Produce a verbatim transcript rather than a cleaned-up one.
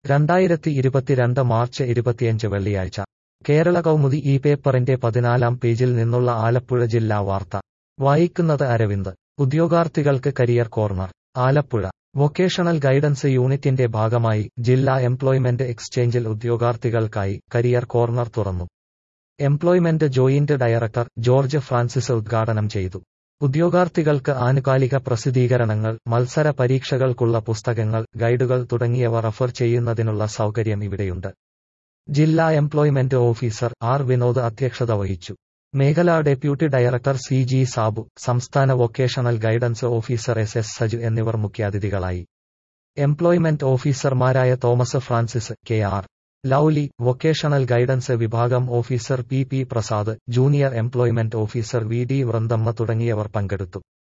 രണ്ടായിരത്തി ഇരുപത്തിരണ്ട് മാർച്ച് ഇരുപത്തിയഞ്ച് വെള്ളിയാഴ്ച കേരള കൗമുദി ഈ പേപ്പറിന്റെ പതിനാലാം പേജിൽ നിന്നുള്ള ആലപ്പുഴ ജില്ലാ വാർത്ത വായിക്കുന്നത് അരവിന്ദ്. ഉദ്യോഗാർത്ഥികൾക്ക് career corner. Alappuzha vocational guidance യൂണിറ്റിന്റെ ഭാഗമായി ജില്ലാ എംപ്ലോയ്മെന്റ് എക്സ്ചേഞ്ചിൽ ഉദ്യോഗാർത്ഥികൾക്കായി കരിയർ കോർണർ തുറന്നു. Employment joint director George Francis ഉദ്ഘാടനം ചെയ്തു. ഉദ്യോഗാർത്ഥികൾക്ക് ആനുകാലിക പ്രസിദ്ധീകരണങ്ങൾ, മത്സര പരീക്ഷകൾക്കുള്ള പുസ്തകങ്ങൾ, ഗൈഡുകൾ തുടങ്ങിയവ റഫർ ചെയ്യുന്നതിനുള്ള സൗകര്യം ഇവിടെയുണ്ട്. ജില്ലാ എംപ്ലോയ്മെന്റ് ഓഫീസർ ആർ വിനോദ് അധ്യക്ഷത വഹിച്ചു. മേഖലാ deputy director C G Sabu, സംസ്ഥാന vocational guidance officer S S Saju എന്നിവർ മുഖ്യാതിഥികളായി. എംപ്ലോയ്മെന്റ് ഓഫീസർമാരായ Thomas Francis, K R Lovely, vocational guidance വിഭാഗം officer P P Prasad, junior employment officer V D Vrindamma തുടങ്ങിയവർ പങ്കെടുത്തു.